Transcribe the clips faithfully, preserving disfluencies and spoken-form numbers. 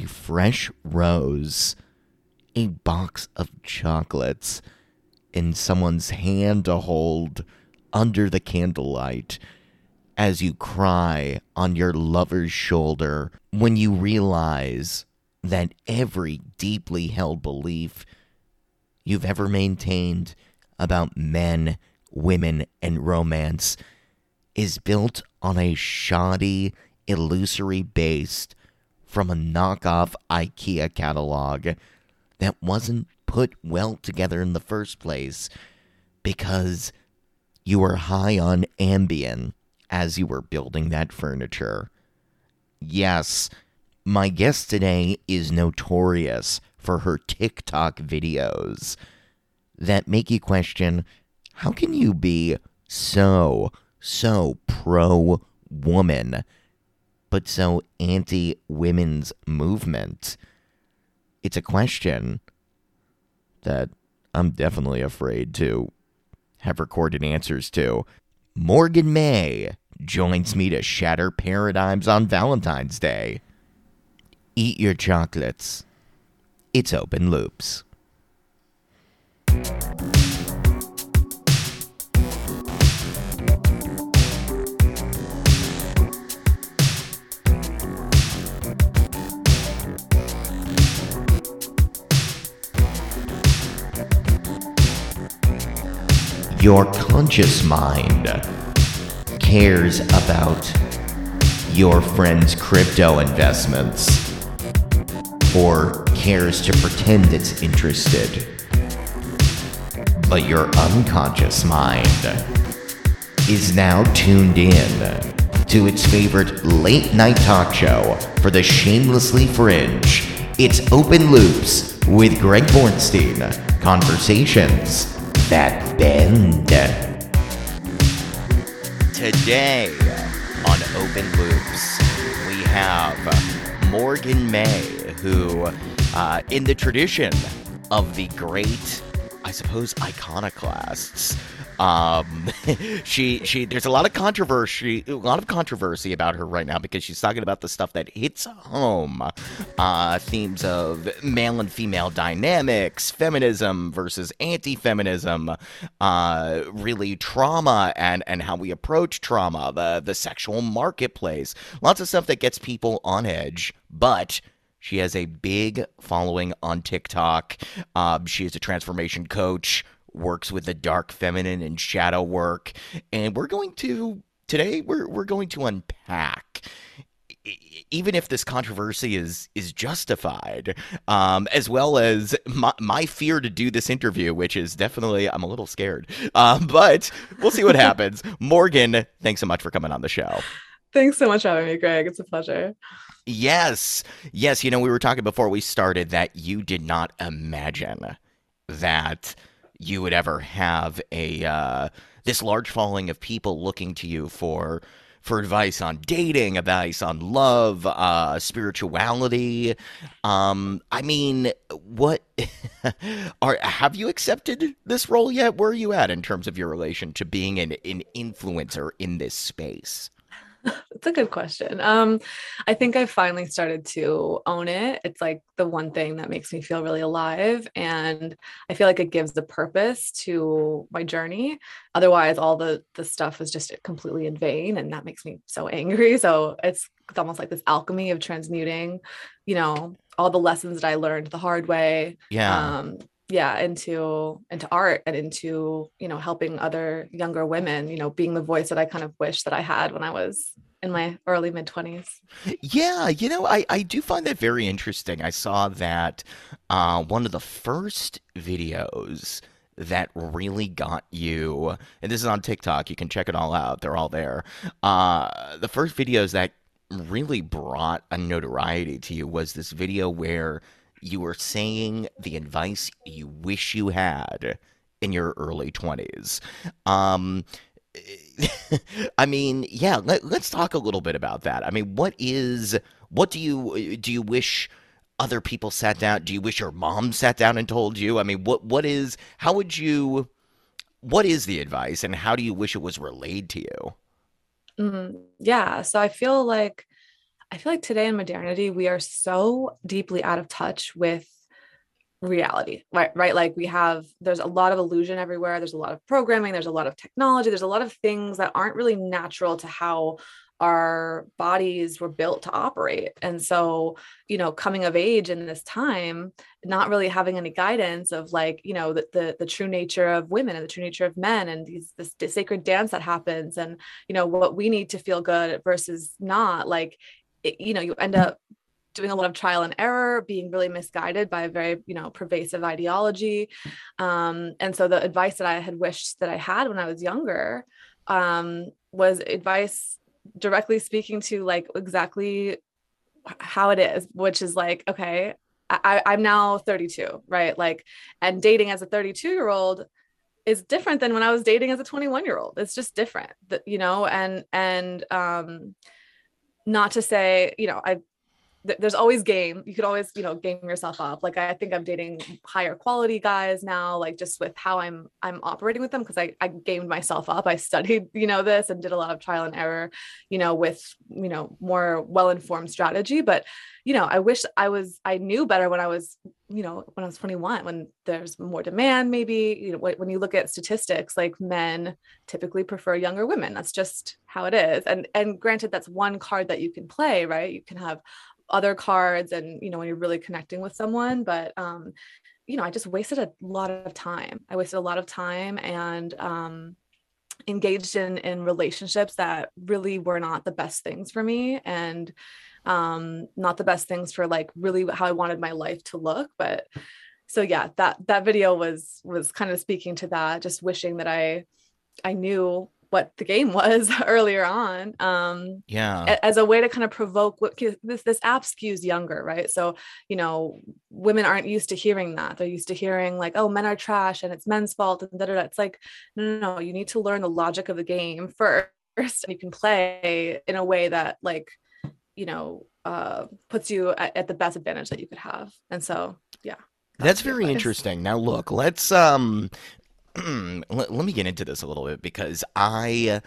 fresh rose, a box of chocolates in someone's hand to hold under the candlelight as you cry on your lover's shoulder when you realize that every deeply held belief you've ever maintained about men, women, and romance is built on a shoddy, illusory base from a knockoff IKEA catalog that wasn't put well together in the first place because you were high on Ambien as you were building that furniture. Yes, my guest today is notorious for her TikTok videos that make you question, how can you be so, so pro-woman, but so anti-women's movement? It's a question that I'm definitely afraid to have recorded answers to. Morgan May joins me to shatter paradigms on Valentine's Day. Eat your chocolates. It's Open Loops. Your conscious mind cares about your friend's crypto investments or cares to pretend it's interested. But your unconscious mind is now tuned in to its favorite late night talk show for the shamelessly fringe. It's Open Loops with Greg Bornstein. Conversations that bend. Today on Open Loops, we have Morgan May, who, uh, in the tradition of the great, I suppose, iconoclasts, um, she she there's a lot of controversy, a lot of controversy about her right now because she's talking about the stuff that hits home, uh, themes of male and female dynamics, feminism versus anti-feminism, uh, really trauma and and how we approach trauma, the the sexual marketplace, lots of stuff that gets people on edge, but she has a big following on TikTok. Um, she is a transformation coach, works with the dark feminine and shadow work, and we're going to today we're we're going to unpack, even if this controversy is is justified, um, as well as my, my fear to do this interview, which is definitely, I'm a little scared, uh, but we'll see what happens. Morgan, thanks so much for coming on the show. Thanks so much for having me, Greg. It's a pleasure. Yes, yes. You know, we were talking before we started that you did not imagine that you would ever have a uh, this large following of people looking to you for for advice on dating, advice on love, uh, spirituality. Um, I mean, what are have you accepted this role yet? Where are you at in terms of your relation to being an, an influencer in this space? It's a good question. Um, I think I finally started to own it. It's like the one thing that makes me feel really alive. And I feel like it gives the purpose to my journey. Otherwise, all the the stuff is just completely in vain. And that makes me so angry. So it's, it's almost like this alchemy of transmuting, you know, all the lessons that I learned the hard way. Yeah. Um, yeah, into into art and into, you know, helping other younger women, you know, being the voice that I kind of wish that I had when I was in my early mid twenties. Yeah, you know, I, I do find that very interesting. I saw that uh, one of the first videos that really got you, and this is on TikTok, you can check it all out, they're all there. Uh, the first videos that really brought a notoriety to you was this video where you were saying the advice you wish you had in your early twenties. Um, I mean, yeah, let, let's talk a little bit about that. I mean, what is, what do you, do you wish other people sat down? Do you wish your mom sat down and told you? I mean, what, what is, how would you, what is the advice and how do you wish it was relayed to you? Mhm. Yeah. So I feel like I feel like today in modernity, we are so deeply out of touch with reality, right? Right. Like we have, there's a lot of illusion everywhere. There's a lot of programming. There's a lot of technology. There's a lot of things that aren't really natural to how our bodies were built to operate. And so, you know, coming of age in this time, not really having any guidance of like, you know, the the, the true nature of women and the true nature of men and these this, this sacred dance that happens and, you know, what we need to feel good versus not like, it, you know, you end up doing a lot of trial and error, being really misguided by a very, you know, pervasive ideology. Um, and so the advice that I had wished that I had when I was younger um, was advice directly speaking to like exactly how it is, which is like, okay, I, I'm now thirty-two, right? Like, and dating as a thirty-two year old is different than when I was dating as a twenty-one year old. It's just different, that, you know, and, and, um, not to say, you know, I, there's always game. You could always, you know, game yourself up. Like I think I'm dating higher quality guys now, like just with how I'm I'm operating with them because I I gamed myself up. I studied, you know, this and did a lot of trial and error, you know, with, you know, more well-informed strategy. But, you know, I wish I was I knew better when I was, you know, when I was twenty-one, when there's more demand, maybe, you know, when you look at statistics, like men typically prefer younger women. That's just how it is. And and granted, that's one card that you can play, right? You can have other cards and, you know, when you're really connecting with someone, but, um, you know, I just wasted a lot of time. I wasted a lot of time and, um, engaged in, in relationships that really were not the best things for me and, um, not the best things for like really how I wanted my life to look. But so, yeah, that, that video was, was kind of speaking to that, just wishing that I, I knew what the game was earlier on, um Yeah. as a way to kind of provoke what this this app skews younger, right? So, you know, women aren't used to hearing that. They're used to hearing like, oh, men are trash and it's men's fault and da, da, da. It's like, no, no, no, you need to learn the logic of the game first and you can play in a way that like, you know, uh puts you at, at the best advantage that you could have. And so, yeah, That's that's the very advice. interesting. Now look, let's um let, let me get into this a little bit because I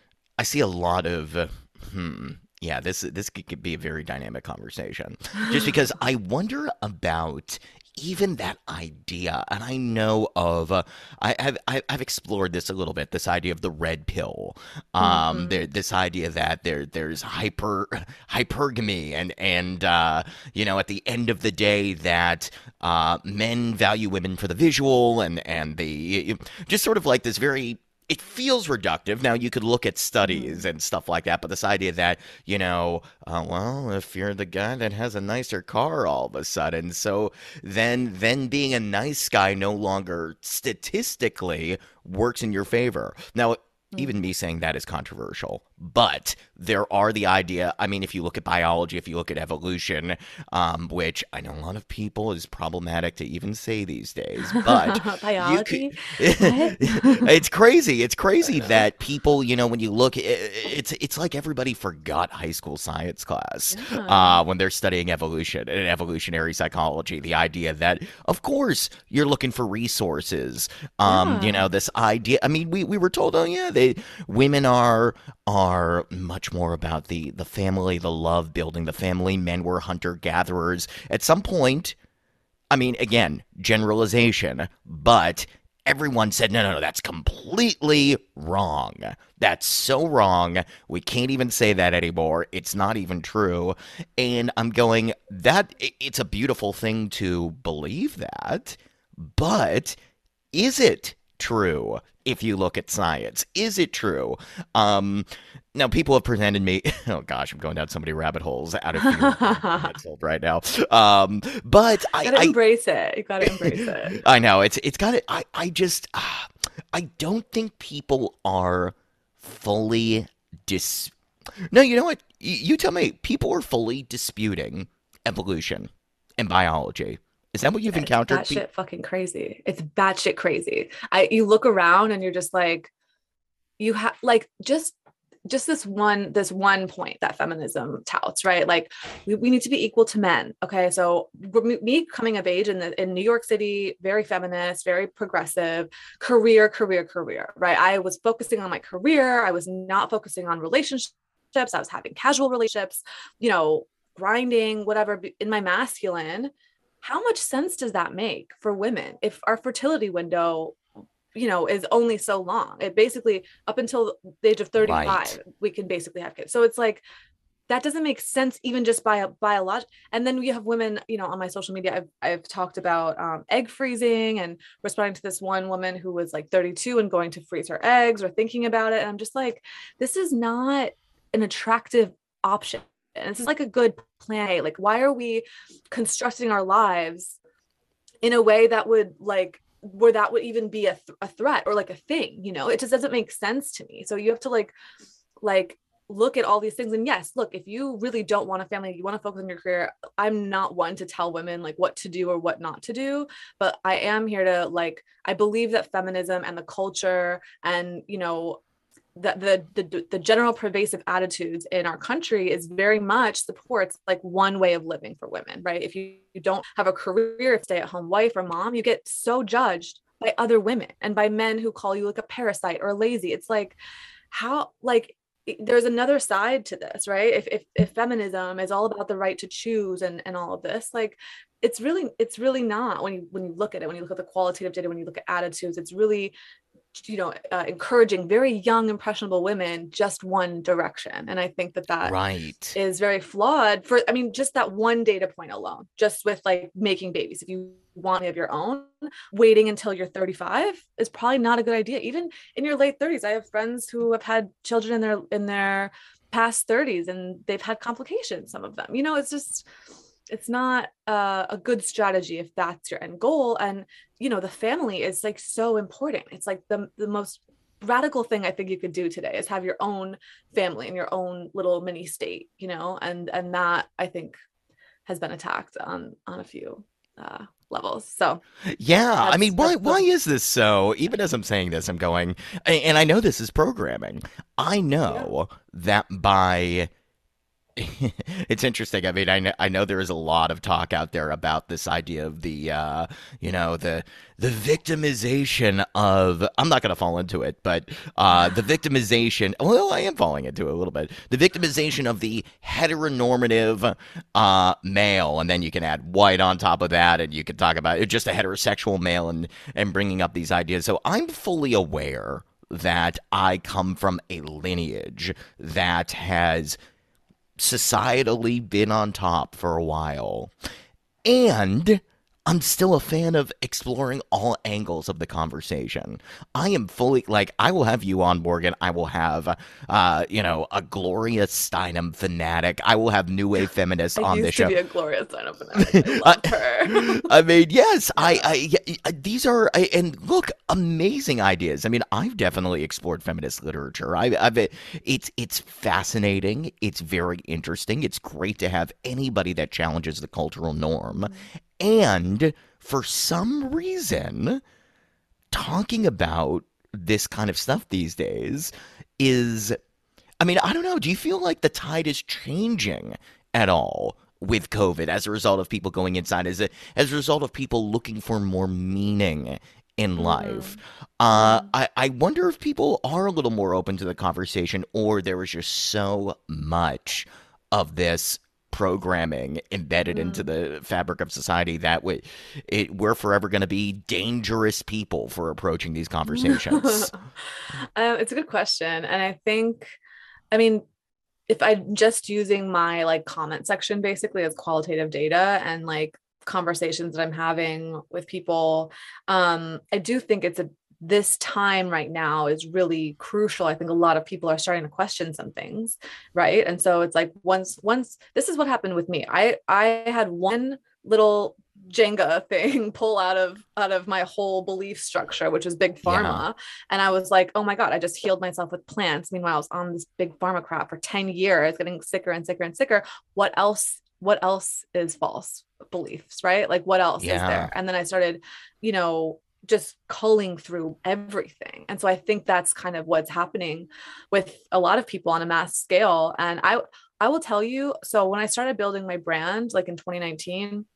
I see a lot of uh, hmm yeah, this this could could be a very dynamic conversation. Just because I wonder about even that idea, and I know of uh, I, I've I- I've explored this a little bit. This idea of the red pill, um, Mhm. there this idea that there there's hyper hypergamy, and and uh, you know at the end of the day that uh, men value women for the visual, and and the just sort of like this very it feels reductive. Now, you could look at studies Mhm. and stuff like that, but this idea that, you know, uh, well, if you're the guy that has a nicer car all of a sudden, so then then being a nice guy no longer statistically works in your favor. Now, Mhm. even me saying that is controversial, but there are the idea. I mean, if you look at biology, if you look at evolution, um, which I know a lot of people is problematic to even say these days, but you could. Biology? What? It's crazy. It's I crazy know. that people, you know, when you look, it's it's like everybody forgot high school science class Yeah. uh, when they're studying evolution and evolutionary psychology. The idea that, of course, you're looking for resources. Um, you Yeah. know, this idea. I mean, we, we were told, oh yeah, they women are are much more about the the family, the love building, the family. Men were hunter gatherers. At some point, I mean, again, generalization, but everyone said, no, no, no, that's completely wrong. That's so wrong. We can't even say that anymore. It's not even true. And I'm going, that it's a beautiful thing to believe that, but is it true if you look at science? Is it true? Um, now, people have presented me, oh gosh, I'm going down so many rabbit holes out of fear of being canceled right now. Um, but I, Gotta I, embrace it. You gotta embrace it. I know it's it's got it. I I just ah, I don't think people are fully dis. No, you know what? You, you tell me. People are fully disputing evolution and biology. Is that what you've It's encountered? Pe- batshit fucking crazy. It's batshit crazy. I you look around and you're just like, you have like just just this one this one point that feminism touts, right? Like we, we need to be equal to men. Okay, so me coming of age in the in New York City, very feminist, very progressive, career career career, right? I was focusing on my career. I was not focusing on relationships. I was having casual relationships, you know, grinding, whatever, in my masculine. How much sense does that make for women if our fertility window, you know, is only so long? It basically, up until the age of thirty-five, Right. we can basically have kids. So it's like, that doesn't make sense even just by a biological. And then we have women, you know, on my social media, I've, I've talked about um, egg freezing and responding to this one woman who was like thirty-two and going to freeze her eggs or thinking about it. And I'm just like, this is not an attractive option. And this is like a good plan A. Like, why are we constructing our lives in a way that would like, where that would even be a, th- a threat or like a thing, you know? It just doesn't make sense to me. So you have to like, like, look at all these things. And yes, look, if you really don't want a family, you want to focus on your career, I'm not one to tell women like what to do or what not to do, but I am here to like, I believe that feminism and the culture and, you know, the, the the the general pervasive attitudes in our country is very much supports like one way of living for women, right? If you, you don't have a career, stay-at-home wife or mom, you get so judged by other women and by men who call you like a parasite or lazy. It's like, how, like, there's another side to this, right? If, if if feminism is all about the right to choose and and all of this, like it's really it's really not. When you when you look at it, when you look at the qualitative data, when you look at attitudes, it's really, you know, uh, encouraging very young impressionable women just one direction. And I think that that Right. is very flawed for, I mean, just that one data point alone, just with like making babies. If you want of your own, waiting until you're thirty-five is probably not a good idea. Even in your late thirties, I have friends who have had children in their in their past thirties and they've had complications, some of them, you know. It's just, it's not uh, a good strategy if that's your end goal. And, you know, the family is like so important. It's like the, the most radical thing I think you could do today is have your own family in your own little mini state, you know, and, and that I think has been attacked on, on a few uh, levels. So Yeah, I that's, mean, why that's why the, is this so? Even as I'm saying this, I'm going, a- and I know this is programming. I yeah. know that by it's interesting. I mean, I know, I know there is a lot of talk out there about this idea of the, uh, you know, the the victimization of. I'm not going to fall into it, but uh, the victimization. Well, I am falling into it a little bit. The victimization of the heteronormative uh, male, and then you can add white on top of that, and you can talk about it, just a heterosexual male, and and bringing up these ideas. So I'm fully aware that I come from a lineage that has societally been on top for a while. And I'm still a fan of exploring all angles of the conversation. I am fully like I will have you on, Morgan. I will have uh, you know, a Gloria Steinem fanatic. I will have new wave feminist I on this used to show. be a Gloria Steinem fanatic. I love her. I mean, yes, I, Yeah. I, yeah, these are, I, and look, amazing ideas. I mean, I've definitely explored feminist literature. I, I've, it's, it's fascinating. It's very interesting. It's great to have anybody that challenges the cultural norm. And for some reason, talking about this kind of stuff these days is, I mean, I don't know. Do you feel like the tide is changing at all with COVID as a result of people going inside, as a as a result of people looking for more meaning in life? Mm-hmm. Uh, Mm-hmm. I I wonder if people are a little more open to the conversation, or there was just so much of this programming embedded into Mm. the fabric of society that we, it, we're forever going to be dangerous people for approaching these conversations. um, it's a good question. And I think, I mean, if I'm just using my like comment section basically as qualitative data and like conversations that I'm having with people, um, I do think it's a this time right now is really crucial. I think a lot of people are starting to question some things, right? And so it's like once once this is what happened with me. I I had one little Jenga thing pull out of out of my whole belief structure, which was big Yeah. pharma. And I was like, oh my God, I just healed myself with plants. Meanwhile, I was on this big pharma crap for ten years, getting sicker and sicker and sicker. What else? What else is false beliefs, right? Like what else is Yeah. there? And then I started, you know, just culling through everything. And so I think that's kind of what's happening with a lot of people on a mass scale. And I I will tell you, so when I started building my brand, like in twenty nineteen,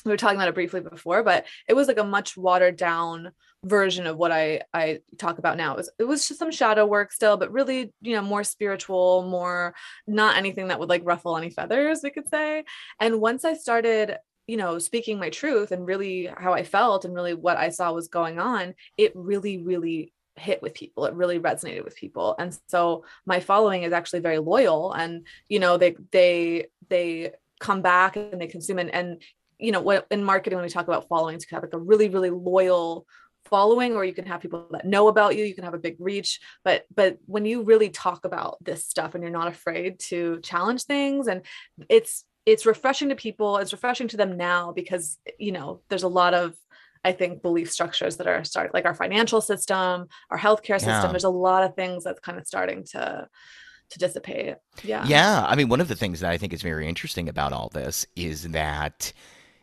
we were talking about it briefly before, but it was like a much watered down version of what I I talk about now. It was it was just some shadow work still, but really, you know, more spiritual, more not anything that would like ruffle any feathers, we could say. And once I started, you know, speaking my truth and really how I felt and really what I saw was going on, it really, really hit with people. It really resonated with people. And so my following is actually very loyal, and, you know, they they they come back and they consume, and, and you know, what in marketing, when we talk about followings, you can have like a really, really loyal following, or you can have people that know about you, you can have a big reach. But, but when you really talk about this stuff and you're not afraid to challenge things, and it's, it's refreshing to people, it's refreshing to them now, because, you know, there's a lot of, I think, belief structures that are starting, like our financial system, our healthcare system. Yeah. There's a lot of things that's kind of starting to, to dissipate. Yeah. Yeah. I mean, one of the things that I think is very interesting about all this is that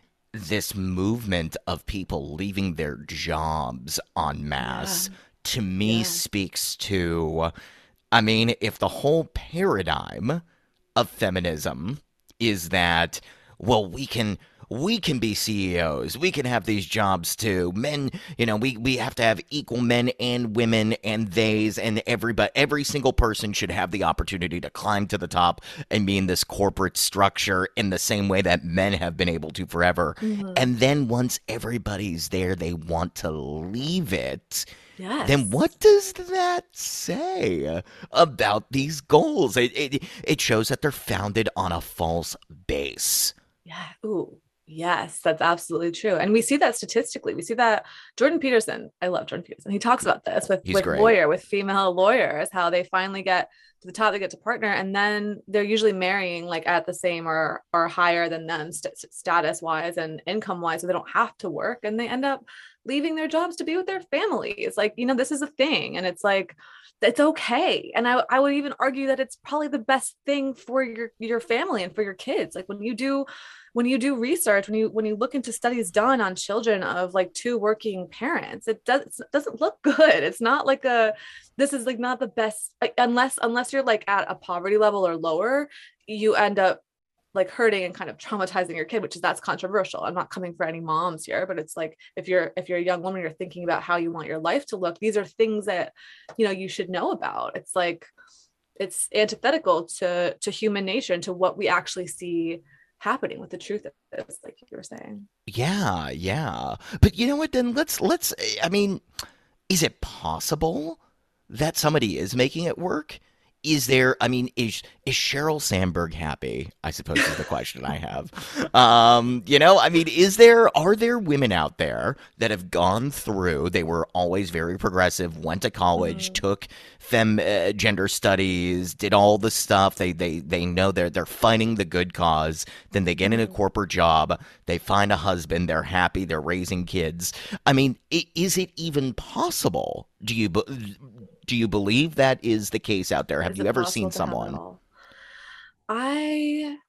this movement of people leaving their jobs en masse, Yeah. to me, Yeah. speaks to, I mean, if the whole paradigm of feminism is that, well, we can we can be C E Os, we can have these jobs too. Men, you know, we we have to have equal men and women and theys, and everybody, every single person should have the opportunity to climb to the top and be in this corporate structure in the same way that men have been able to forever. Mm-hmm. And then once everybody's there, they want to leave it. Then Yes. what does that say about these goals? It, it, it shows that they're founded on a false base. Yeah. Ooh, yes, that's absolutely true. And we see that statistically. We see that Jordan Peterson, I love Jordan Peterson. He talks about this with, He's with great. lawyer, with female lawyers, how they finally get to the top, they get to partner, and then they're usually marrying like at the same or or higher than them st- status wise and income wise, so they don't have to work, and they end up leaving their jobs to be with their families. Like, you know, this is a thing, and it's like it's okay. And I, I would even argue that it's probably the best thing for your your family and for your kids. Like when you do when you do research, when you when you look into studies done on children of like two working parents, it does it doesn't look good. It's not like a this is like not the best, like, unless unless you're like at a poverty level or lower, you end up like hurting and kind of traumatizing your kid, which is that's controversial. I'm not coming for any moms here, but it's like if you're if you're a young woman, you're thinking about how you want your life to look, these are things that, you know, you should know about. It's like it's antithetical to to human nature and to what we actually see happening with the truth of this, like you were saying. Yeah, yeah. But you know what? Then let's let's. I mean, is it possible that somebody is making it work? Is there? I mean, is is Sheryl Sandberg happy? I suppose is the question I have. Um, you know, I mean, is there? Are there women out there that have gone through? They were always very progressive, went to college, Mm-hmm. took fem uh, gender studies, did all the stuff. They they they know they're they're fighting the good cause. Then they get in a Mm-hmm. corporate job. They find a husband. They're happy. They're raising kids. I mean, i- is it even possible? Do you be- do you believe that is the case out there? Have Is you it ever possible seen to have it someone? all? I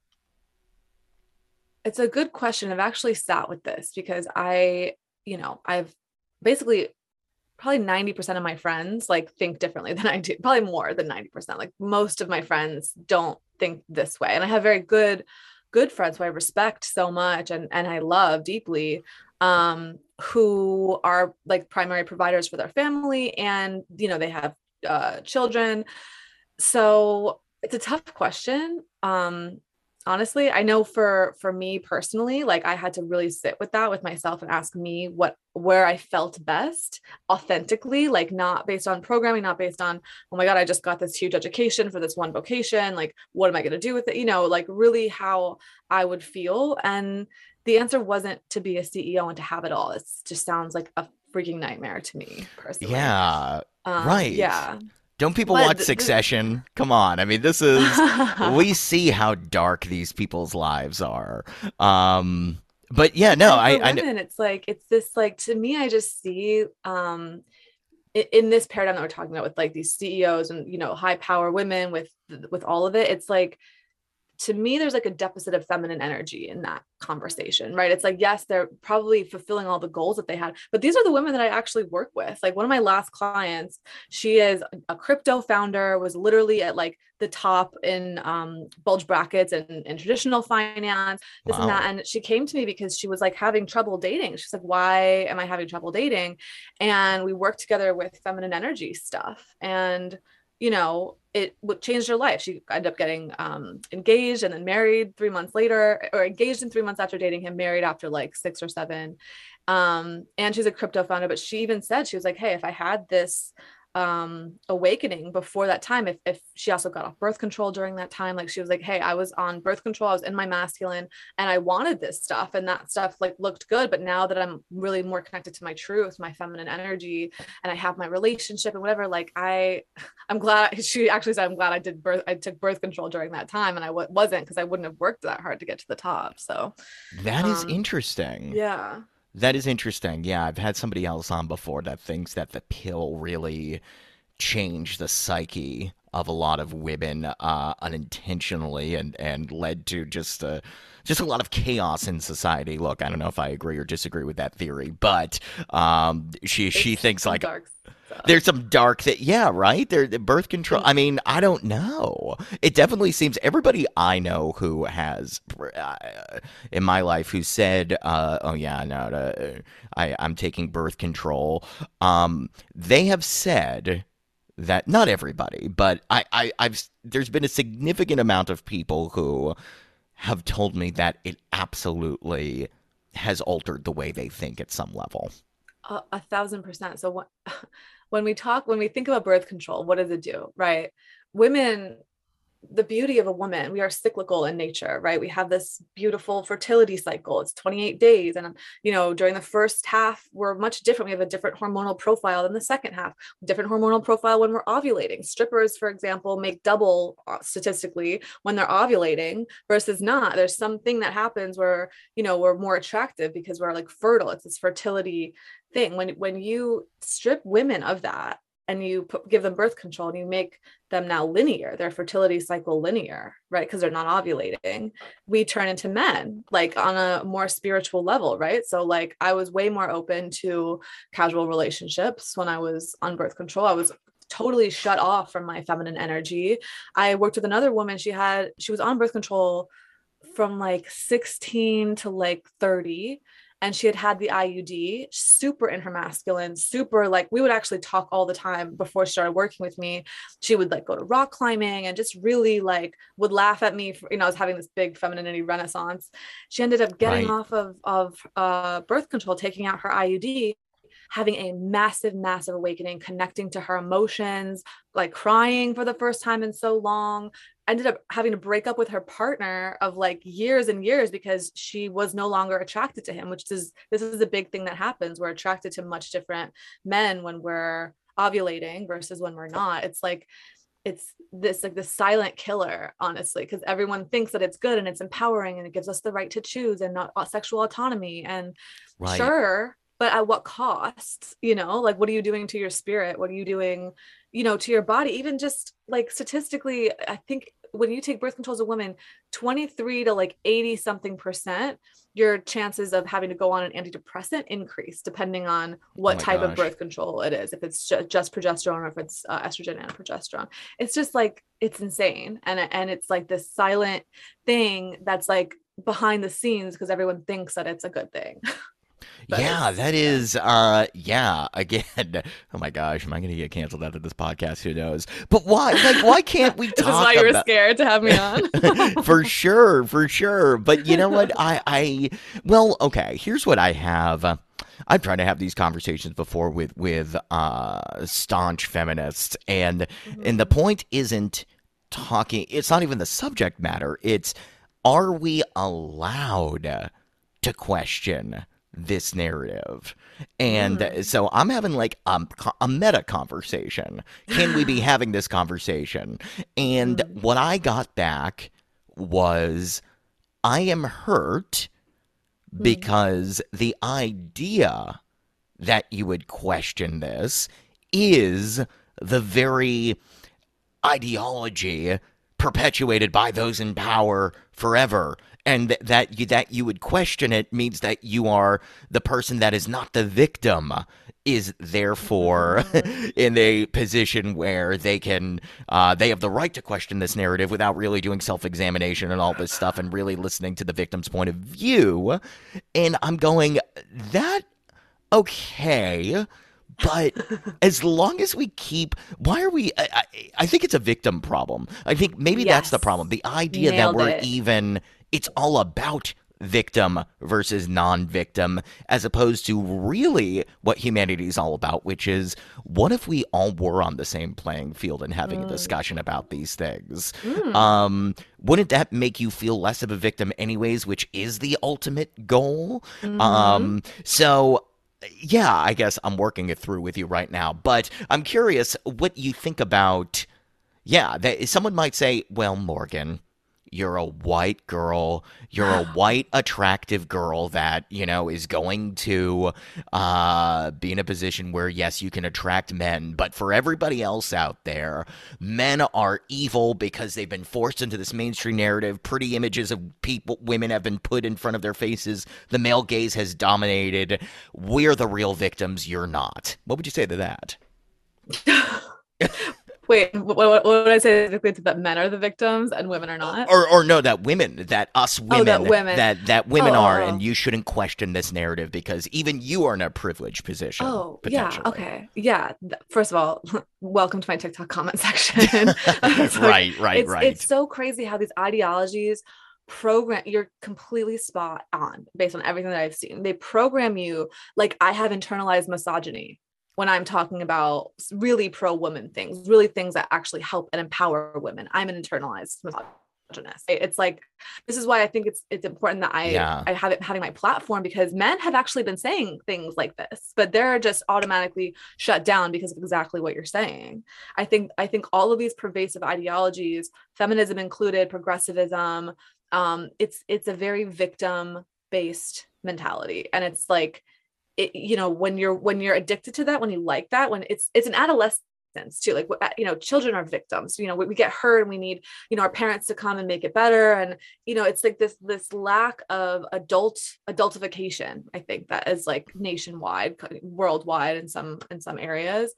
It's a good question. I've actually sat with this because I, you know, I've basically probably ninety percent of my friends like think differently than I do, probably more than ninety percent. Like most of my friends don't think this way. And I have very good, good friends who I respect so much and, and I love deeply, um, who are like primary providers for their family. And, you know, they have uh, children. So it's a tough question. Um, honestly, I know for for me personally, like I had to really sit with that with myself and ask me what where I felt best authentically, like not based on programming, not based on, oh my God, I just got this huge education for this one vocation. Like, what am I going to do with it? You know, like really how I would feel. And the answer wasn't to be a C E O and to have it all. It just sounds like a freaking nightmare to me personally. Yeah, Um, right. yeah. Don't people But watch the, the Succession? Come on. I mean, this is we see how dark these people's lives are. Um, but yeah, no, and I, for I know. women it's like it's this like to me I just see um i- in this paradigm that we're talking about with like these C E Os and, you know, high power women with with all of it, it's like to me, there's like a deficit of feminine energy in that conversation, right? It's like, yes, they're probably fulfilling all the goals that they had, but these are the women that I actually work with. Like one of my last clients, she is a crypto founder, was literally at like the top in um, bulge brackets and, and traditional finance, this wow. and that. And she came to me because she was like having trouble dating. She's like, why am I having trouble dating? And we worked together with feminine energy stuff. And you know, it changed her life. She ended up getting um, engaged and then married three months later, or engaged in three months after dating him, married after like six or seven. Um, and she's a crypto founder, but she even said, she was like, hey, if I had this um awakening before that time, if, if she also got off birth control during that time, like she was like, hey, I was on birth control, I was in my masculine and I wanted this stuff, and that stuff like looked good, but now that I'm really more connected to my truth, my feminine energy, and I have my relationship and whatever, like I I'm glad, she actually said, I'm glad I did birth I took birth control during that time, and I w- wasn't because I wouldn't have worked that hard to get to the top. So that is um, interesting. Yeah. That is interesting. Yeah, I've had somebody else on before that thinks that the pill really changed the psyche of a lot of women uh, unintentionally and, and led to just a, just a lot of chaos in society. Look, I don't know if I agree or disagree with that theory, but um, she it's she thinks like dark stuff. There's some dark that yeah right there the birth control. I mean, I don't know. It definitely seems everybody I know who has uh, in my life who said uh, oh yeah no uh, I I'm taking birth control. Um, they have said that not everybody, but I, I, I've there's been a significant amount of people who have told me that it absolutely has altered the way they think at some level. Uh, a thousand percent. So when, when we talk, when we think about birth control, what does it do, right? Women, the beauty of a woman, we are cyclical in nature, right? We have this beautiful fertility cycle. It's twenty-eight days. And, you know, during the first half, we're much different. We have a different hormonal profile than the second half, different hormonal profile when we're ovulating. Strippers, for example, make double statistically when they're ovulating versus not. There's something that happens where, you know, we're more attractive because we're like fertile. It's this fertility thing. When, when you strip women of that, and you put, give them birth control and you make them now linear, their fertility cycle linear, right? Because they're not ovulating. We turn into men, like on a more spiritual level, right? So like I was way more open to casual relationships when I was on birth control. I was totally shut off from my feminine energy. I worked with another woman. She had, she was on birth control from like sixteen to like thirty. And she had had the I U D, super in her masculine, super like, we would actually talk all the time before she started working with me. She would like go to rock climbing and just really like would laugh at me for, you know, I was having this big femininity renaissance. She ended up getting right. off of, of uh, birth control, taking out her I U D, having a massive, massive awakening, connecting to her emotions, like crying for the first time in so long. Ended up having to break up with her partner of like years and years because she was no longer attracted to him, which is, this is a big thing that happens. We're attracted to much different men when we're ovulating versus when we're not. It's like, it's this like the silent killer, honestly, because everyone thinks that it's good and it's empowering and it gives us the right to choose and not sexual autonomy. And right. sure, but at what cost? You know, like what are you doing to your spirit? What are you doing, you know, to your body? Even just like statistically, I think when you take birth control as a woman, twenty-three to like eighty something percent, your chances of having to go on an antidepressant increase depending on what oh type gosh. of birth control it is. If it's ju- just progesterone or if it's uh, estrogen and progesterone, it's just like, it's insane. And, and it's like this silent thing that's like behind the scenes because everyone thinks that it's a good thing. Yeah, that is, uh, yeah, again, oh my gosh, am I going to get canceled after this podcast? Who knows? But why, like, why can't we talk about... This is why you were scared to have me on. For sure, for sure. But you know what, I, I, well, okay, here's what I have. I've tried to have these conversations before with, with, uh, staunch feminists, and, mm-hmm. and the point isn't talking, it's not even the subject matter, it's, are we allowed to question this narrative? And mm. so I'm having like a, a meta conversation. Can we be having this conversation? And mm. what I got back was, I am hurt mm. because the idea that you would question this is the very ideology perpetuated by those in power forever. And th- that you that you would question it means that you are the person that is not the victim, is therefore in a position where they can uh, they have the right to question this narrative without really doing self-examination and all this stuff and really listening to the victim's point of view. And I'm going, that okay. But as long as we keep, why are we? I, I, I think it's a victim problem. I think maybe Yes. that's the problem. The idea Nailed that we're it. even, it's all about victim versus non-victim, as opposed to really what humanity is all about, which is, what if we all were on the same playing field and having a discussion about these things? Mm. Um, wouldn't that make you feel less of a victim anyways, which is the ultimate goal? Mhm. Um, so yeah, I guess I'm working it through with you right now, but I'm curious what you think about, yeah, that someone might say, well, Morgan, you're a white girl, you're a white attractive girl that, you know, is going to uh, be in a position where, yes, you can attract men, but for everybody else out there, men are evil because they've been forced into this mainstream narrative. Pretty images of people, women have been put in front of their faces. The male gaze has dominated. We're the real victims, you're not. What would you say to that? Wait, what, what, what did I say specifically, to that men are the victims and women are not? Or, or no, that women, that us Oh, women, that women. that that women Oh, are, oh, and oh. you shouldn't question this narrative because even you are in a privileged position. Oh, yeah. potentially. Okay. Yeah. Th- First of all, welcome to my TikTok comment section. It's like- right, right, it's, right. It's so crazy how these ideologies program, you're completely spot on based on everything that I've seen. They program you like I have internalized misogyny when I'm talking about really pro-woman things, really things that actually help and empower women. I'm an internalized misogynist. It's like, this is why I think it's it's important that I Yeah. I have it having my platform, because men have actually been saying things like this, but they're just automatically shut down because of exactly what you're saying. I think I think all of these pervasive ideologies, feminism included, progressivism, um, it's it's a very victim-based mentality, and it's like, it, you know, when you're when you're addicted to that, when you like that, when it's it's an adolescence too, like, you know, children are victims, you know, we, we get hurt and we need, you know, our parents to come and make it better, and you know, it's like this this lack of adult adultification, I think, that is like nationwide, worldwide, in some in some areas,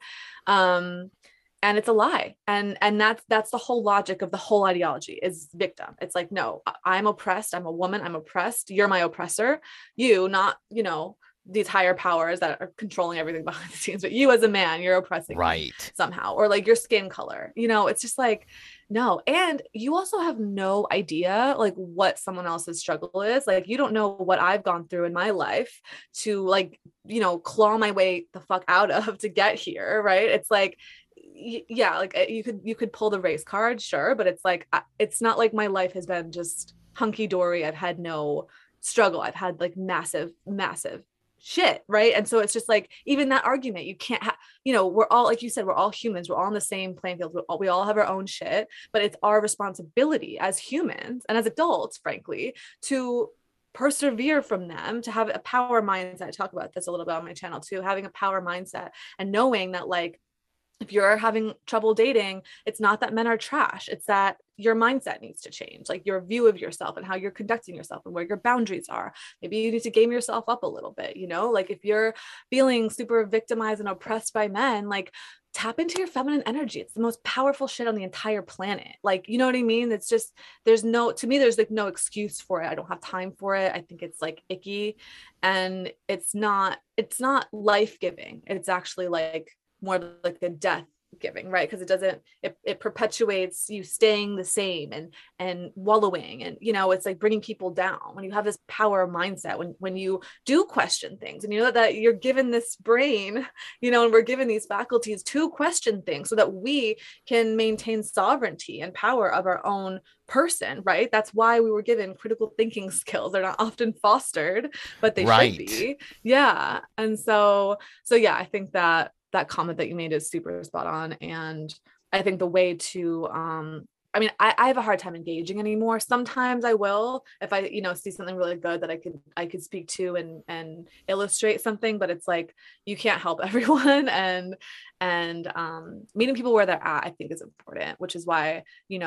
um and it's a lie, and and that's that's the whole logic of the whole ideology, is victim. It's like, no, I'm oppressed, I'm a woman, I'm oppressed, you're my oppressor, you, not, you know, these higher powers that are controlling everything behind the scenes, but you as a man, you're oppressing me Right. somehow, or like your skin color, you know. It's just like, no. And you also have no idea like what someone else's struggle is. Like, you don't know what I've gone through in my life to, like, you know, claw my way the fuck out of to get here, right? It's like, y- yeah, like you could you could pull the race card, sure, but it's like, I- it's not like my life has been just hunky-dory. I've had no struggle. I've had like massive massive shit, right? And so it's just like, even that argument, you can't have, you know, we're all, like you said, we're all humans, we're all on the same playing field, we all, we all have our own shit, but it's our responsibility as humans and as adults, frankly, to persevere from them, to have a power mindset. I talk about this a little bit on my channel too, having a power mindset and knowing that, like, if you're having trouble dating, it's not that men are trash. It's that your mindset needs to change, like your view of yourself and how you're conducting yourself and where your boundaries are. Maybe you need to game yourself up a little bit, you know, like if you're feeling super victimized and oppressed by men, like, tap into your feminine energy. It's the most powerful shit on the entire planet. Like, you know what I mean? It's just, there's no, to me, there's like no excuse for it. I don't have time for it. I think it's like icky, and it's not, it's not life-giving. It's actually like more like a death giving, right? Because it doesn't, it, it perpetuates you staying the same and and wallowing, and you know, it's like bringing people down. When you have this power mindset, when when you do question things, and you know that you're given this brain, you know, and we're given these faculties to question things so that we can maintain sovereignty and power of our own person, right? That's why we were given critical thinking skills. They're not often fostered, but they Right. should be. Yeah. And so so yeah, I think that that comment that you made is super spot on. And I think the way to, um, I mean, I, I have a hard time engaging anymore. Sometimes I will, if I, you know, see something really good that I could, I could speak to and, and illustrate something, but it's like, you can't help everyone. And, and, um, meeting people where they're at, I think, is important, which is why, you know,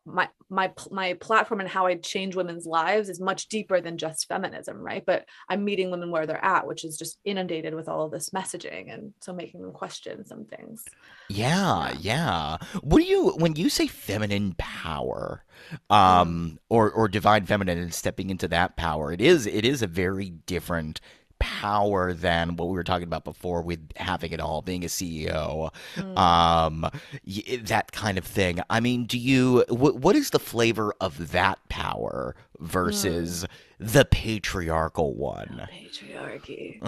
my my my platform and how I change women's lives is much deeper than just feminism, right? But I'm meeting women where they're at, which is just inundated with all of this messaging, and so making them question some things. Yeah, Yeah. yeah. What do you when you say feminine power, Mm. um, or or divine feminine and stepping into that power, it is it is a very different power than what we were talking about before with having it all, being a C E O, Mm. um, y- that kind of thing. I mean, do you what what is the flavor of that power Mm. versus the patriarchal Oh, one? patriarchy.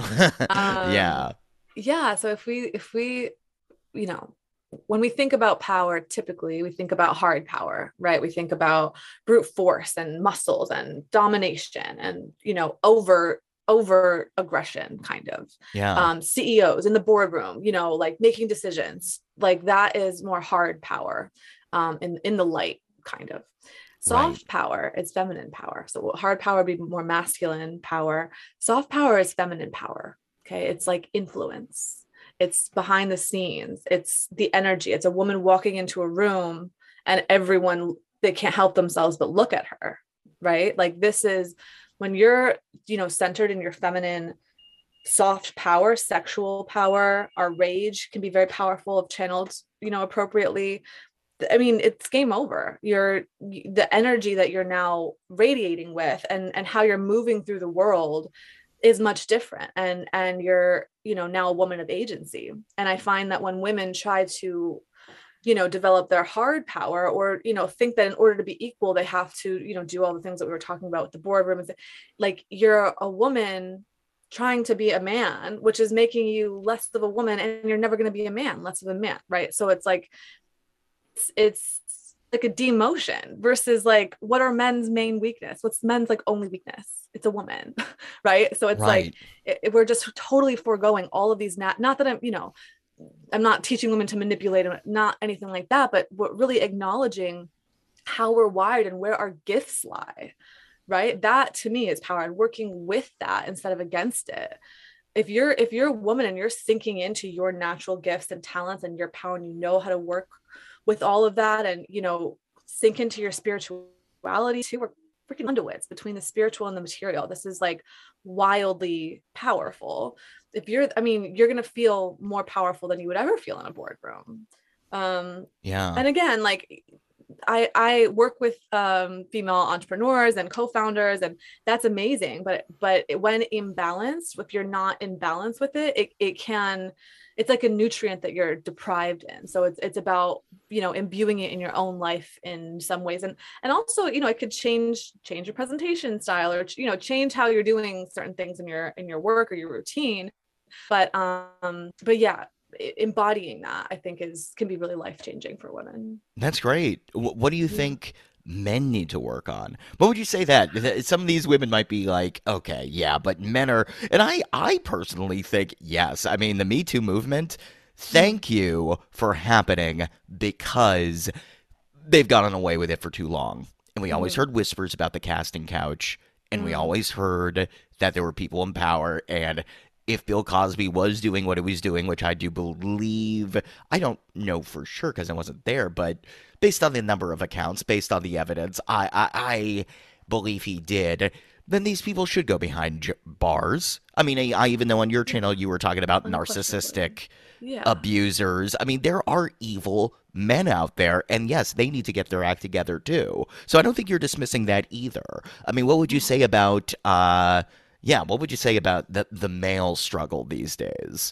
Um, Yeah, yeah. So if we if we you know, when we think about power, typically we think about hard power, right? We think about brute force and muscles and domination and, you know, over over aggression kind of. yeah, Um, C E Os in the boardroom, you know, like making decisions, like that is more hard power, um, in in the light kind of. right, Soft power is feminine power. So hard power would be more masculine power. Soft power is feminine power. Okay, it's like influence, it's behind the scenes, it's the energy, it's a woman walking into a room and everyone, they can't help themselves but look at her, right? Like this is when you're, you know, centered in your feminine soft power, sexual power. Our rage can be very powerful if channeled, you know, appropriately. I mean, it's game over. You're the energy that you're now radiating with, and and how you're moving through the world is much different. And and you're, you know, now a woman of agency. And I find that when women try to, you know, develop their hard power, or, you know, think that in order to be equal, they have to, you know, do all the things that we were talking about with the boardroom, like you're a woman trying to be a man, which is making you less of a woman, and you're never going to be a man, less of a man, right? So it's like it's, it's like a demotion versus like what are men's main weakness, what's men's like only weakness, it's a woman. Right? So it's like right. it, it, we're just totally foregoing all of these, not not that I'm, you know, I'm not teaching women to manipulate them, not anything like that, but we're really acknowledging how we're wired and where our gifts lie, right? That to me is power, and working with that instead of against it. If you're if you're a woman and you're sinking into your natural gifts and talents and your power, and you know how to work with all of that, and, you know, sink into your spirituality too, we're freaking conduits between the spiritual and the material. This is like wildly powerful. If you're, I mean, you're going to feel more powerful than you would ever feel in a boardroom. Um, Yeah. and again, like I I work with um, female entrepreneurs and co-founders, and that's amazing. But but when imbalanced, if you're not in balance with it, it it can, it's like a nutrient that you're deprived in. So it's it's about, you know, imbuing it in your own life in some ways, and and also, you know, it could change change your presentation style, or, you know, change how you're doing certain things in your in your work or your routine. But um but yeah, embodying that, I think, is can be really life changing for women. That's great. Wh- What do you Yeah. think men need to work on? What would you say that that some of these women might be like, okay, yeah, but men are, and I, I personally think yes. I mean, the Me Too movement, Mm. thank you for happening because they've gotten away with it for too long. And we always Mm-hmm. heard whispers about the casting couch, and we Mm. always heard that there were people in power. And if Bill Cosby was doing what he was doing, which I do believe, I don't know for sure because I wasn't there, but based on the number of accounts, based on the evidence, I, I, I believe he did. Then these people should go behind j- bars. I mean, I, I even know on your Yeah, channel you were talking about unquestionably. narcissistic Yeah. abusers. I mean, there are evil men out there, and yes, they need to get their act together too. So I don't think you're dismissing that either. I mean, what would you say about uh yeah, what would you say about the the male struggle these days?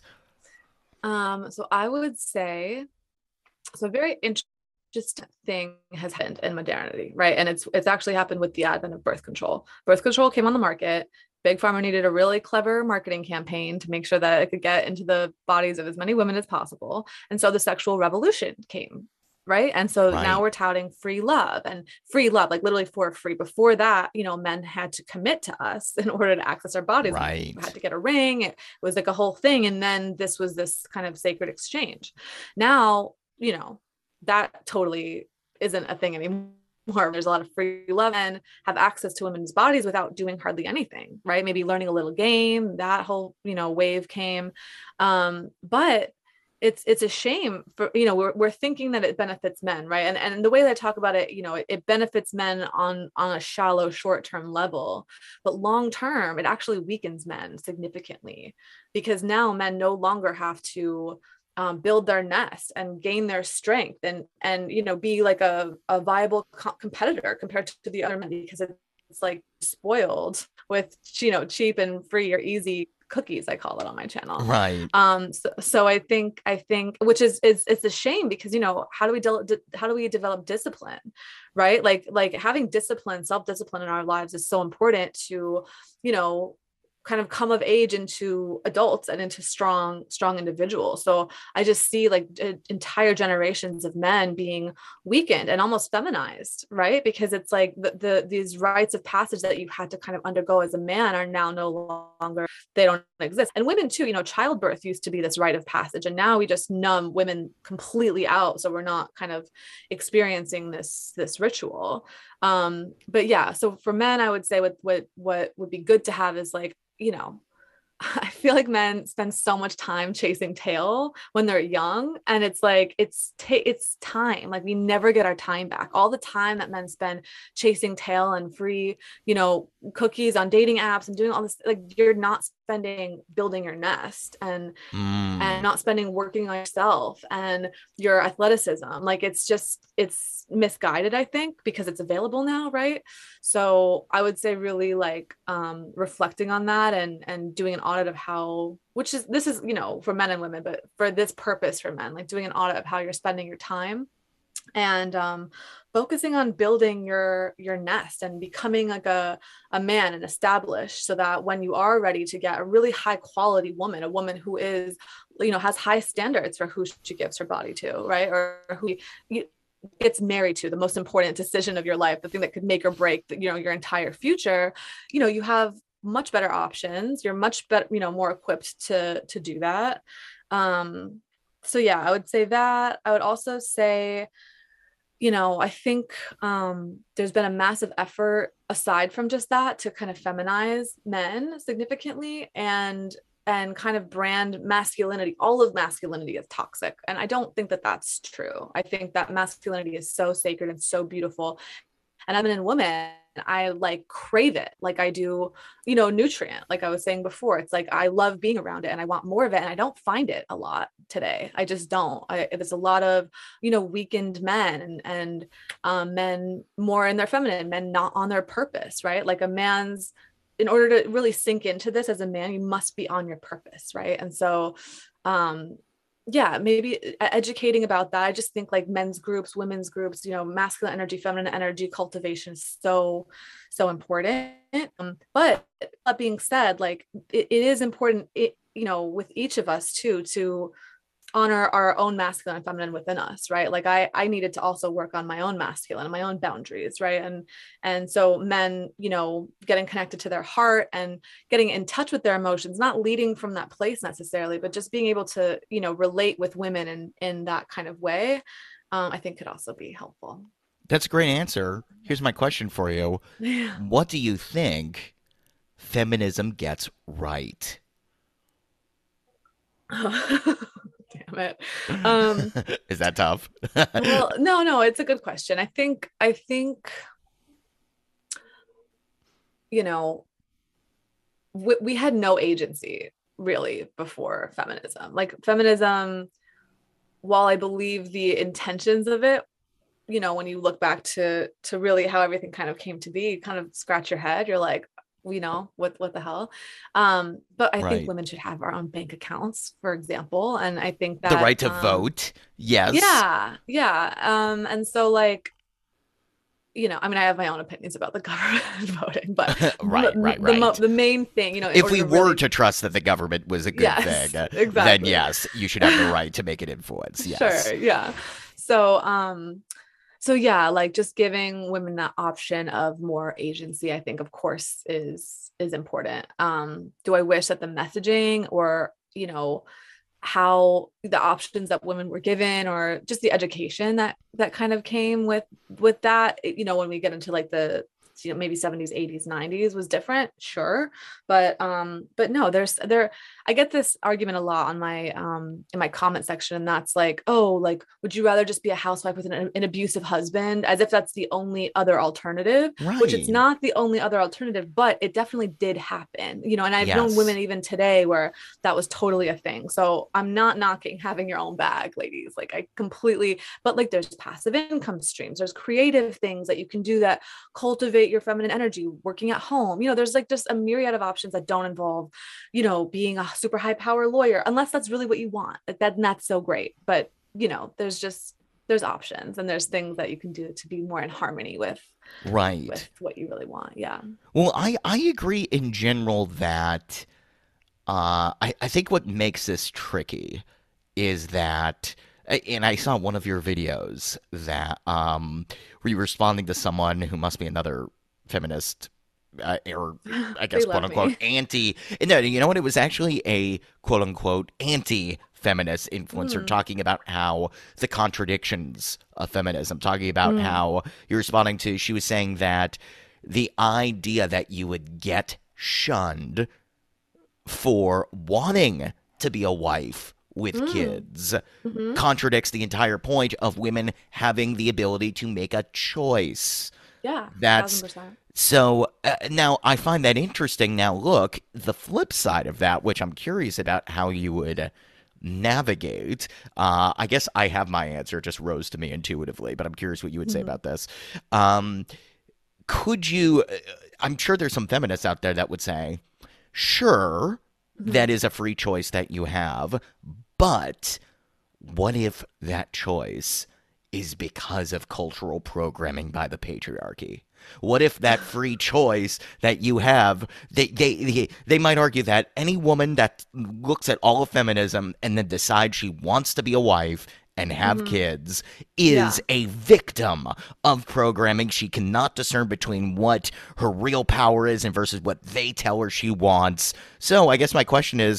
Um, so I would say, so a very interesting thing has happened in modernity, right? And it's it's actually happened with the advent of birth control. Birth control came on the market. Big Pharma needed a really clever marketing campaign to make sure that it could get into the bodies of as many women as possible. And so the sexual revolution came, right? And so now Right, we're touting free love, and free love, like literally for free. Before that, you know, men had to commit to us in order to access our bodies. We had right. to get a ring. It was like a whole thing. And then this was this kind of sacred exchange. Now, you know, that totally isn't a thing anymore. There's a lot of free love, and have access to women's bodies without doing hardly anything, right? Maybe learning a little game, that whole, you know, wave came. Um, but it's it's a shame for, you know, we're, we're thinking that it benefits men, right? And and the way that I talk about it, you know, it, it benefits men on on a shallow short-term level, but long term it actually weakens men significantly, because now men no longer have to um, build their nest and gain their strength and and you know, be like a, a viable co- competitor compared to the other men, because it's, it's like spoiled with, you know, cheap and free or easy cookies, I call it on my channel. Right. Um so, so i think i think which is is it's a shame, because, you know, how do we de- how do we develop discipline, right? like like having discipline, self-discipline in our lives is so important to, you know, kind of come of age into adults and into strong strong individuals. So I just see like entire generations of men being weakened and almost feminized, right? Because it's like the, the these rites of passage that you had to kind of undergo as a man are now no longer, they don't exist. And women too, you know, childbirth used to be this rite of passage, and now we just numb women completely out, so we're not kind of experiencing this this ritual. Um but yeah, so for men, I would say what what what would be good to have is like, you know, I feel like men spend so much time chasing tail when they're young, and it's like it's ta- it's time. Like we never get our time back. All the time that men spend chasing tail and free, you know, cookies on dating apps and doing all this, like you're not spending building your nest and and Mm. not spending working on yourself and your athleticism. Like it's just, it's misguided, I think, because it's available now, right? So I would say really like um reflecting on that and and doing an audit of how, which is, this is, you know, for men and women, but for this purpose for men, like doing an audit of how you're spending your time, and um, focusing on building your your nest and becoming like a, a man and established, so that when you are ready to get a really high quality woman, a woman who is, you know, has high standards for who she gives her body to, right? Or who you, gets married to, the most important decision of your life, the thing that could make or break, you know, your entire future, you know, you have much better options. You're much better, you know, more equipped to to do that. Um, so yeah, I would say that. I would also say, you know, I think um, there's been a massive effort aside from just that to kind of feminize men significantly and and kind of brand masculinity, all of masculinity as toxic. And I don't think that that's true. I think that masculinity is so sacred and so beautiful, and I'm an woman, I like crave it like I do, you know, nutrient. Like I was saying before, it's like I love being around it and I want more of it, and I don't find it a lot today. I just don't. I, there's a lot of, you know, weakened men and and um, men more in their feminine, men not on their purpose, right? Like a man's, in order to really sink into this as a man, you must be on your purpose, right? And so um yeah, maybe educating about that. I just think like men's groups, women's groups, you know, masculine energy, feminine energy cultivation is so, so important. Um, but that being said, like it, it is important, it, you know, with each of us too, to honor our own masculine and feminine within us, right? Like I I needed to also work on my own masculine, my own boundaries, right? And and so men, you know, getting connected to their heart and getting in touch with their emotions, not leading from that place necessarily, but just being able to, you know, relate with women in in that kind of way, um, I think could also be helpful. That's a great answer. Here's my question for you. Yeah. What do you think feminism gets right? Damn it. Um, Is that tough? well, no, no, it's a good question. I think I think, you know, we, we had no agency really before feminism. Like feminism, while I believe the intentions of it, you know, when you look back to to really how everything kind of came to be, you kind of scratch your head. You're like, you know, what what the hell? Um, but I think Right. women should have our own bank accounts, for example. And I think The that right to um vote? Yes. yeah, yeah. Um, and so like, you know, I mean, I have my own opinions about the government voting, but Right, m- right, the mo- right. the main thing, you know, in If order we to were really, to trust that the government was a good yes, thing, uh, then exactly. yes, you should have the right to make an influence. Sure, Yes. yeah. So, um, so yeah, like just giving women that option of more agency, I think, of course, is is important. Um, do I wish that the messaging or, you know, how the options that women were given or just the education that that kind of came with with that, you know, when we get into like the you know, maybe seventies, eighties, nineties was different, sure. But um, but no, there's there I get this argument a lot on my um in my comment section, and that's like, oh, like, would you rather just be a housewife with an, an abusive husband, as if that's the only other alternative, which it's Right. not the only other alternative, but it definitely did happen, you know, and I've known Yes. women even today where that was totally a thing. So I'm not knocking having your own bag, ladies. Like I completely, but like there's passive income streams, there's creative things that you can do that cultivate your feminine energy, working at home. You know, there's like just a myriad of options that don't involve, you know, being a super high power lawyer, unless that's really what you want. Like that, and that's so great. But, you know, there's just, there's options and there's things that you can do to be more in harmony with Right. with what you really want. Yeah. Well, I, I agree in general that uh, I, I think what makes this tricky is that, and I saw one of your videos that um, were you responding to someone who must be another feminist, uh, or I They guess quote love unquote me. anti. No, you know what? It was actually a quote unquote anti feminist influencer Mm, talking about how the contradictions of feminism, talking about mm, how you're responding to, she was saying that the idea that you would get shunned for wanting to be a wife with mm, kids hmm. contradicts the entire point of women having the ability to make a choice. Yeah. Thousand That's percent. so uh, now I find that interesting. Now, look, the flip side of that, which I'm curious about how you would navigate. Uh, I guess I have my answer, it just rose to me intuitively, but I'm curious what you would say Hmm. about this. Um, could you? uh, I'm sure there's some feminists out there that would say, sure, Hmm. that is a free choice that you have, but what if that choice is because of cultural programming by the patriarchy? What if that free choice that you have, they, they, they, they might argue that any woman that looks at all of feminism and then decides she wants to be a wife and have Hmm. kids is Yeah. a victim of programming. She cannot discern between what her real power is and versus what they tell her she wants. So I guess my question is,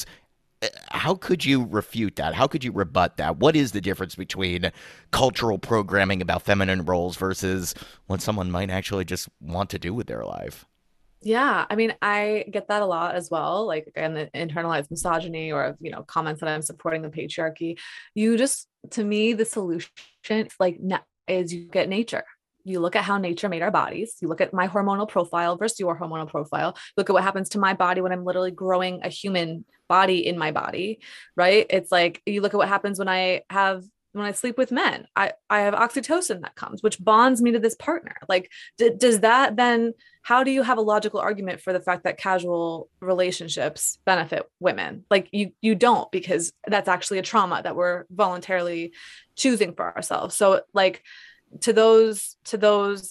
how could you refute that? How could you rebut that? What is the difference between cultural programming about feminine roles versus what someone might actually just want to do with their life? Yeah, I mean, I get that a lot as well. Like again, the internalized misogyny or you know comments that I'm supporting the patriarchy. You just, to me, the solution is like na- is you get nature. You look at how nature made our bodies. You look at my hormonal profile versus your hormonal profile. Look at what happens to my body when I'm literally growing a human body in my body, right? It's like you look at what happens when I have when I sleep with men. I I have oxytocin that comes, which bonds me to this partner. Like, d- does that then? How do you have a logical argument for the fact that casual relationships benefit women? Like you you don't, because that's actually a trauma that we're voluntarily choosing for ourselves. So like to those to those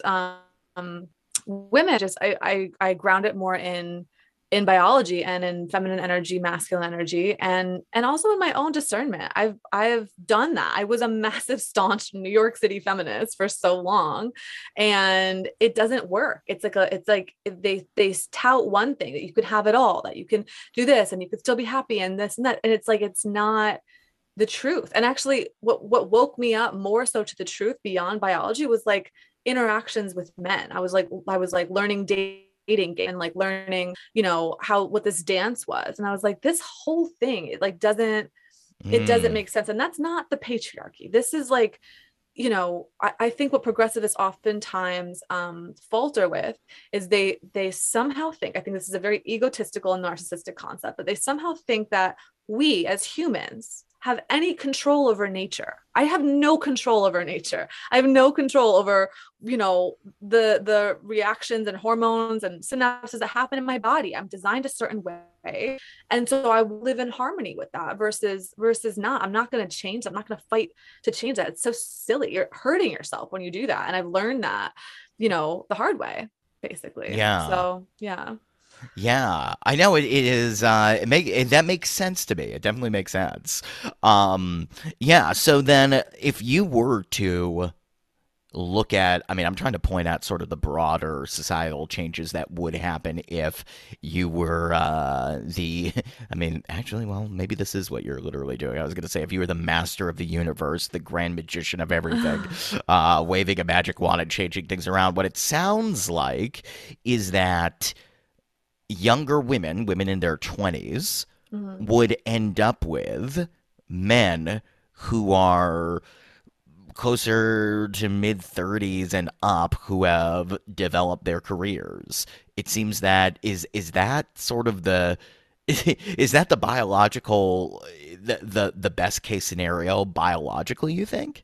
um women, just I I, I ground it more in in biology and in feminine energy, masculine energy, and and also in my own discernment. I've I've done that. I was a massive staunch New York City feminist for so long, and it doesn't work. It's like a it's like they they tout one thing, that you can have it all, that you can do this and you can still be happy and this and that, and it's like it's not the truth. And actually what what woke me up more so to the truth beyond biology was like interactions with men. I was like I was like learning dating and like learning, you know, how what this dance was. And I was like, this whole thing, it like doesn't it doesn't Mm, make sense. And that's not the patriarchy. This is like, you know, I, I think what progressivists oftentimes um, falter with is they they somehow think, I think this is a very egotistical and narcissistic concept, but they somehow think that we as humans have any control over nature. I have no control over nature. I have no control over, you know, the the reactions and hormones and synapses that happen in my body. I'm designed a certain way, and so I live in harmony with that versus versus not. I'm not going to change. I'm not going to fight to change that. It's so silly. You're hurting yourself when you do that. And I've learned that, you know, the hard way, basically. yeah. So yeah. Yeah, I know it, it is. Uh, it make it, that makes sense to me. It definitely makes sense. Um, yeah. So then, if you were to look at, I mean, I'm trying to point out sort of the broader societal changes that would happen if you were uh, the, I mean, actually, well, maybe this is what you're literally doing. I was going to say, if you were the master of the universe, the grand magician of everything, uh, waving a magic wand and changing things around, what it sounds like is that younger women, women in their twenties, mm-hmm. would end up with men who are closer to mid thirties and up who have developed their careers. It seems that is is that sort of the is that the biological the the, the best case scenario biologically, you think?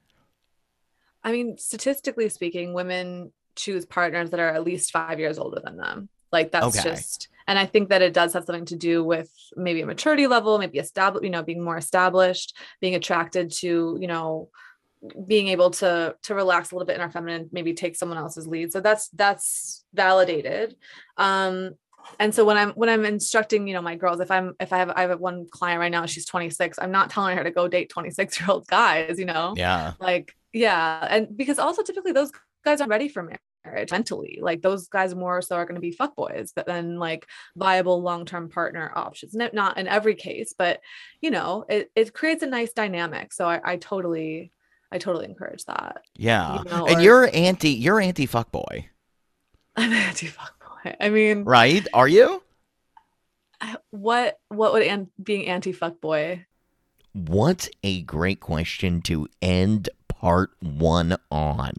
I mean, statistically speaking, women choose partners that are at least five years older than them. Like that's okay. just, and I think that it does have something to do with maybe a maturity level, maybe established, you know, being more established, being attracted to, you know, being able to, to relax a little bit in our feminine, maybe take someone else's lead. So that's, that's validated. Um, and so when I'm, when I'm instructing, you know, my girls, if I'm, if I have, I have one client right now, she's twenty-six, I'm not telling her to go date twenty-six year old guys, you know, yeah, like, yeah. And because also typically those guys aren't ready for marriage. Marriage mentally, like those guys more so are going to be fuckboys but then like viable long-term partner options. Not in every case, but you know, it, it creates a nice dynamic. So I, I totally I totally encourage that. Yeah. You know, and or, you're anti you're anti fuckboy. I'm anti fuckboy. I mean, right? Are you? What what would an, being anti fuckboy? What a great question to end part one on.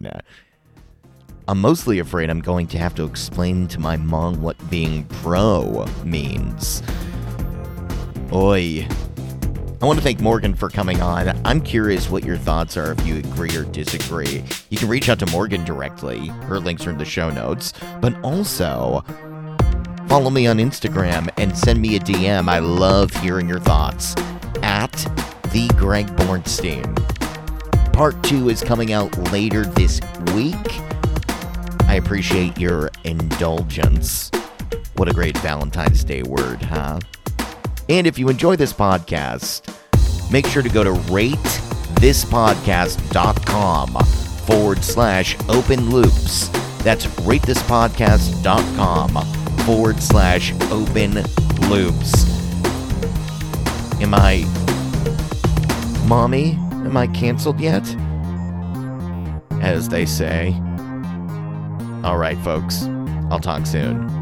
I'm mostly afraid I'm going to have to explain to my mom what being pro means. Oi. I want to thank Morgan for coming on. I'm curious what your thoughts are, if you agree or disagree. You can reach out to Morgan directly. Her links are in the show notes. But also, follow me on Instagram and send me a D M. I love hearing your thoughts. At the Greg Bornstein. Part two is coming out later this week. I appreciate your indulgence. What a great Valentine's Day word, huh? And if you enjoy this podcast, make sure to go to ratethispodcast.com forward slash open loops. That's ratethispodcast.com forward slash open loops. Am I... Mommy? Am I canceled yet? As they say. All right, folks. I'll talk soon.